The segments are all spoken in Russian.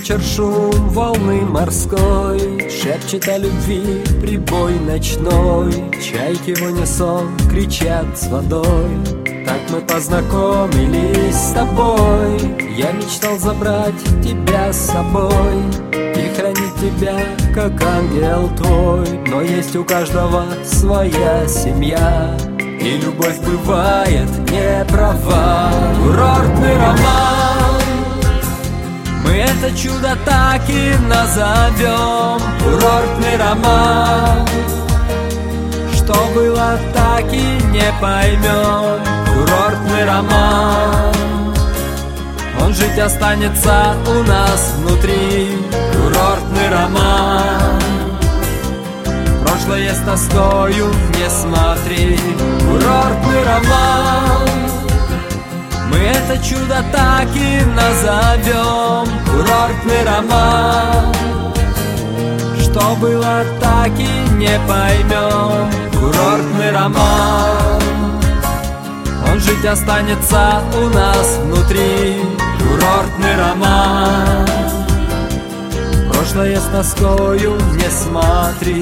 вечер шум волны морской шепчет о любви прибой ночной. Чайки в унисон кричат с водой. Так мы познакомились с тобой. Я мечтал забрать тебя с собой и хранить тебя, как ангел твой. Но есть у каждого своя семья, и любовь бывает не права. Курортный роман, мы это чудо так и назовем. Курортный роман, что было, так и не поймем. Курортный роман, он жить останется у нас внутри. Курортный роман, прошлое с тоскою не смотри. Курортный роман, мы это чудо так и назовем. Курортный роман, что было, так и не поймем. Курортный роман, он жить останется у нас внутри. Курортный роман, прошлое с тоскою не смотри.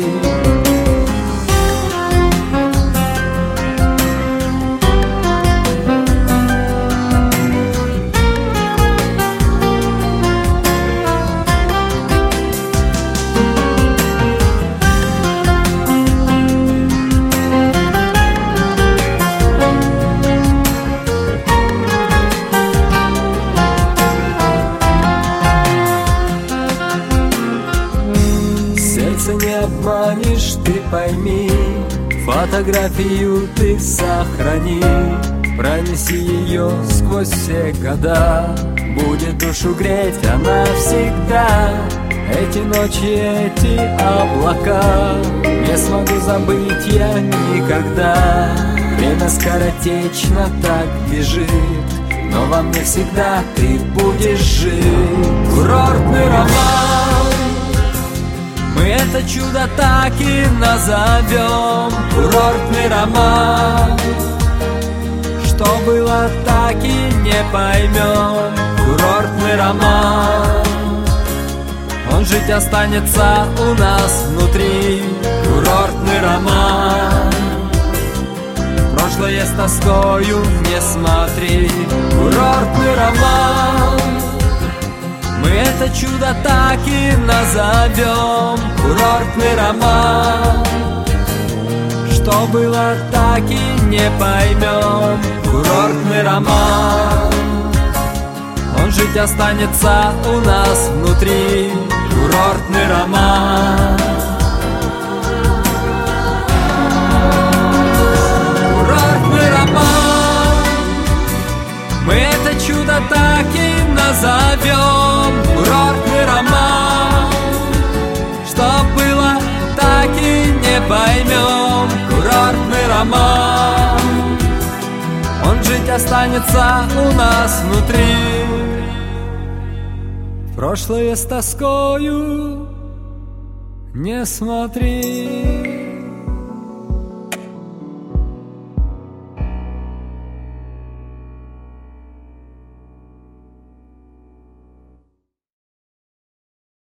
Не обманешь, ты пойми, фотографию ты сохрани, пронеси ее сквозь все года, будет душу греть она всегда. Эти ночи, эти облака не смогу забыть я никогда. Время скоротечно так бежит, но во мне всегда ты будешь жить. Курортный роман, мы это чудо так и назовем. Курортный роман, что было, так и не поймем. Курортный роман, он жить останется у нас внутри. Курортный роман, прошлое с тоскою не смотри. Курортный роман, мы это чудо так и назовем. Курортный роман, что было, так и не поймем. Курортный роман, он жить останется у нас внутри. Курортный роман, курортный роман, мы это чудо так и назовем. Курортный роман, что было, так и не поймем. Курортный роман, он жить останется у нас внутри. Прошлое с тоскою не смотри.